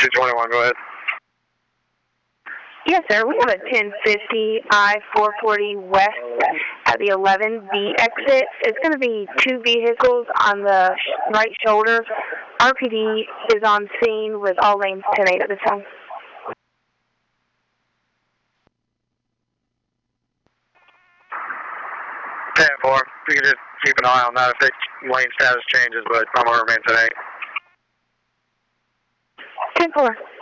221, go ahead. Yes, sir. We have a 1050 I-440 west at the 11B exit. It's going to be two vehicles on the right shoulder. RPD is on scene with all lanes 10-8 at this time. 10-4. You can just keep an eye on that if the lane status changes, but I'm going to remain 10-8. 10-4.